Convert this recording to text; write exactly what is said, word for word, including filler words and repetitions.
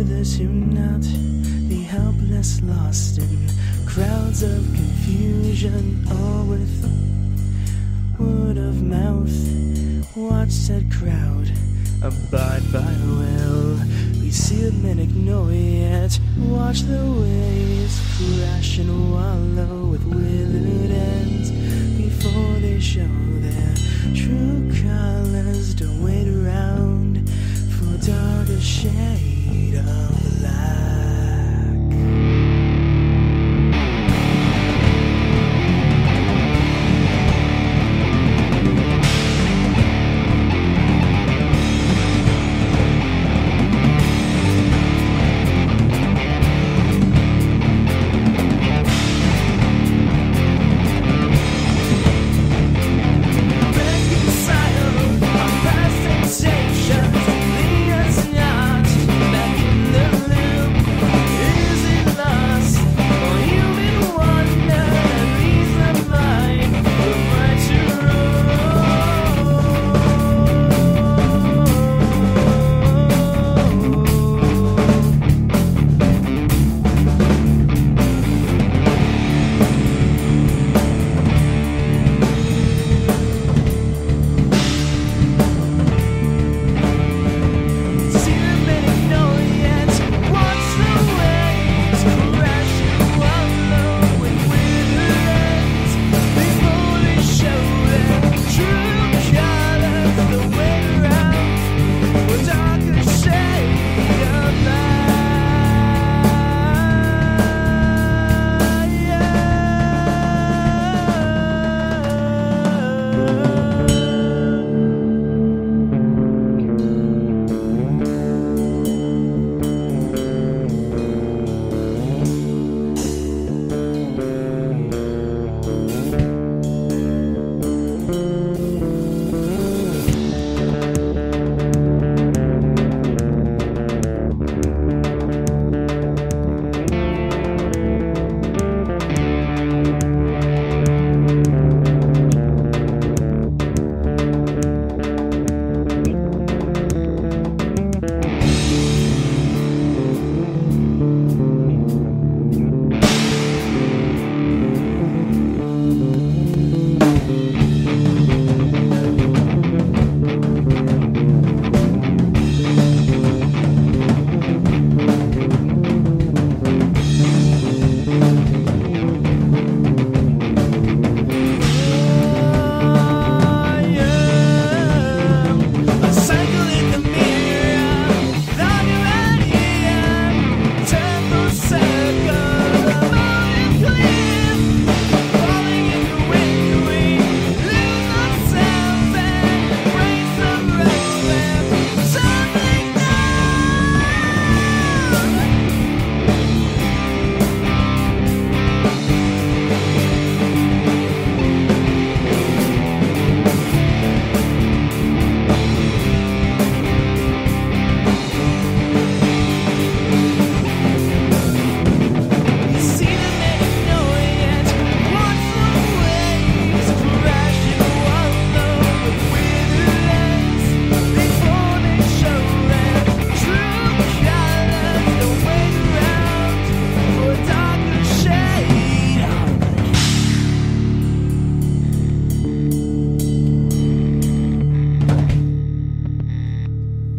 others who not, the helpless lost in crowds of confusion, all with word of mouth. Watch said crowd abide by will. We see them and ignore yet. Watch the waves crash and wallow with withered ends before they show their true colors. Don't wait around for darker shade of light.